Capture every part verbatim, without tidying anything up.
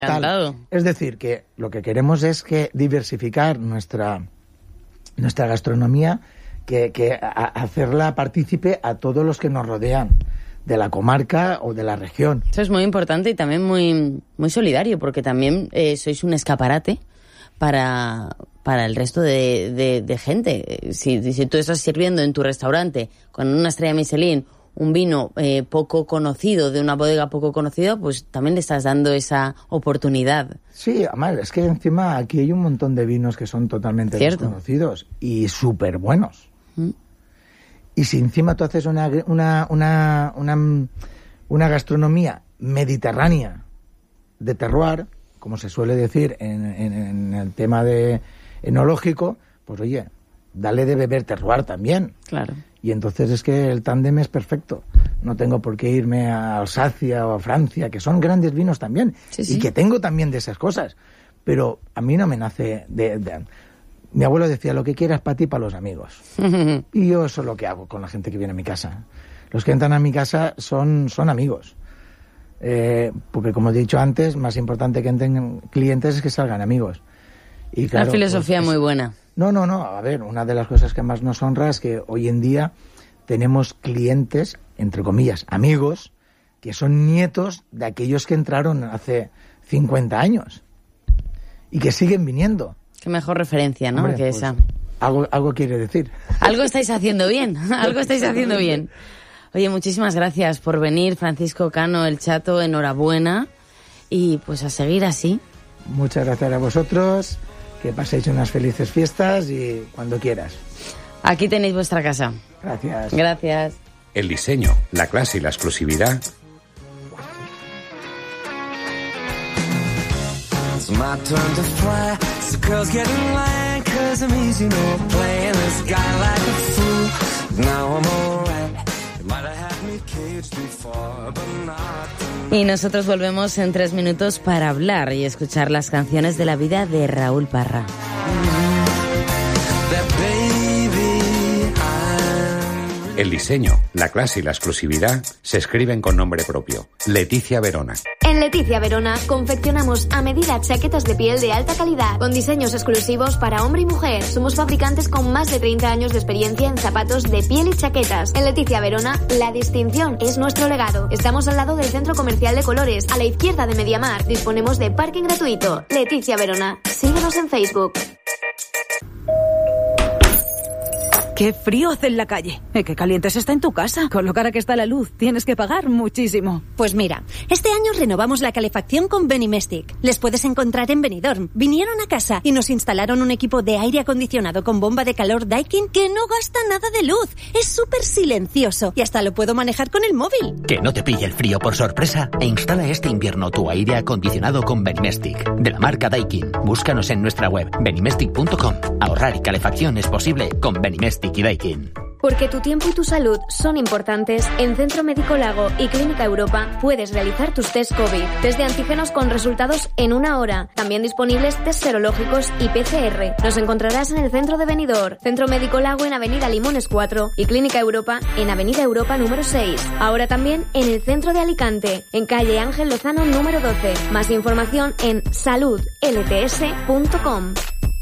Tal. Es decir, que lo que queremos es que diversificar nuestra, nuestra gastronomía, que, que a, hacerla partícipe a todos los que nos rodean, de la comarca o de la región. Eso es muy importante y también muy, muy solidario, porque también eh, sois un escaparate para, para el resto de, de, de gente. Si, si tú estás sirviendo en tu restaurante con una estrella Michelin un vino eh, poco conocido, de una bodega poco conocida, pues también le estás dando esa oportunidad. Sí, además, es que encima aquí hay un montón de vinos que son totalmente ¿Cierto? desconocidos y súper buenos. ¿Mm? Y si encima tú haces una, una, una, una, una gastronomía mediterránea de terroir, como se suele decir en, en, en el tema de enológico, pues oye, dale de beber terroir también. Claro. Y entonces es que el tándem es perfecto. No tengo por qué irme a Alsacia o a Francia, que son grandes vinos también. Sí, sí. Y que tengo también de esas cosas. Pero a mí no me nace de... de... Mi abuelo decía, lo que quieras para ti, para los amigos. Y yo eso es lo que hago con la gente que viene a mi casa. Los que entran a mi casa son, son amigos. Eh, porque como he dicho antes, más importante que entren clientes es que salgan amigos. Y claro, la filosofía pues, muy buena. No, no, no. A ver, una de las cosas que más nos honra es que hoy en día tenemos clientes, entre comillas, amigos, que son nietos de aquellos que entraron hace cincuenta años y que siguen viniendo. Qué mejor referencia, ¿no? Hombre, que pues, esa. Algo, algo quiere decir. Algo estáis haciendo bien, algo estáis haciendo bien. Oye, muchísimas gracias por venir, Francisco Cano, El Chato, enhorabuena. Y pues a seguir así. Muchas gracias a vosotros. Que paséis unas felices fiestas y cuando quieras. Aquí tenéis vuestra casa. Gracias. Gracias. El diseño, la clase y la exclusividad. It's my turn to fly. So girls get in line, cause I'm easy, no playing this guy like a fool. Now I'm alright. You might have had me caged before, but not. Y nosotros volvemos en tres minutos para hablar y escuchar las canciones de la vida de Raúl Parra. El diseño, la clase y la exclusividad se escriben con nombre propio. Leticia Verona. En Leticia Verona confeccionamos a medida chaquetas de piel de alta calidad con diseños exclusivos para hombre y mujer. Somos fabricantes con más de treinta años de experiencia en zapatos de piel y chaquetas. En Leticia Verona, la distinción es nuestro legado. Estamos al lado del Centro Comercial de Colores, a la izquierda de Mediamar. Disponemos de parking gratuito. Leticia Verona. Síguenos en Facebook. ¡Qué frío hace en la calle! Y qué caliente se está en tu casa. Con lo cara que está la luz, tienes que pagar muchísimo. Pues mira, este año renovamos la calefacción con Benimestic. Les puedes encontrar en Benidorm. Vinieron a casa y nos instalaron un equipo de aire acondicionado con bomba de calor Daikin que no gasta nada de luz. Es súper silencioso y hasta lo puedo manejar con el móvil. Que no te pille el frío por sorpresa e instala este invierno tu aire acondicionado con Benimestic, de la marca Daikin. Búscanos en nuestra web benimestic punto com. Ahorrar y calefacción es posible con Benimestic y Daikin. Porque tu tiempo y tu salud son importantes, en Centro Médico Lago y Clínica Europa puedes realizar tus test COVID. Test de antígenos con resultados en una hora. También disponibles test serológicos y P C R. Nos encontrarás en el centro de Benidorm. Centro Médico Lago en Avenida Limones cuatro y Clínica Europa en Avenida Europa número seis. Ahora también en el centro de Alicante, en calle Ángel Lozano número doce. Más información en salud l t s punto com.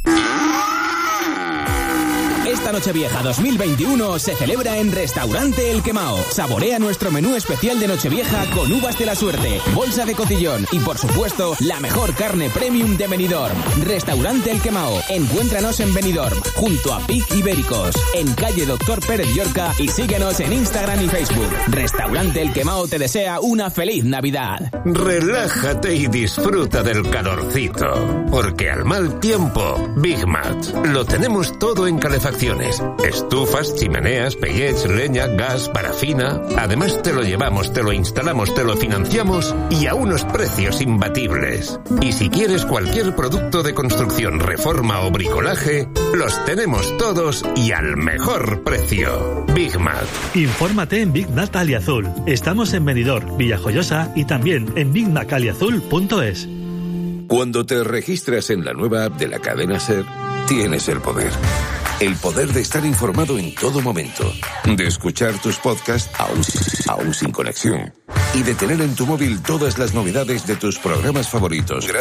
Esta Nochevieja dos mil veintiuno se celebra en Restaurante El Quemao. Saborea nuestro menú especial de Nochevieja con uvas de la suerte, bolsa de cotillón y, por supuesto, la mejor carne premium de Benidorm. Restaurante El Quemao. Encuéntranos en Benidorm, junto a Pig Ibéricos, en calle Doctor Pérez Llorca, y síguenos en Instagram y Facebook. Restaurante El Quemao te desea una feliz Navidad. Relájate y disfruta del calorcito, porque al mal tiempo, Big Mat. Lo tenemos todo en calefacción. Estufas, chimeneas, pellets, leña, gas, parafina. Además te lo llevamos, te lo instalamos, te lo financiamos y a unos precios imbatibles. Y si quieres cualquier producto de construcción, reforma o bricolaje, los tenemos todos y al mejor precio. Big Mat. Infórmate en Big Mat Aliazul. Estamos en Benidorm, Villajoyosa y también en big mac aliazul punto es. Cuando te registras en la nueva app de la cadena SER, tienes el poder. El poder de estar informado en todo momento. De escuchar tus podcasts aún, aún sin conexión. y de tener en tu móvil todas las novedades de tus programas favoritos.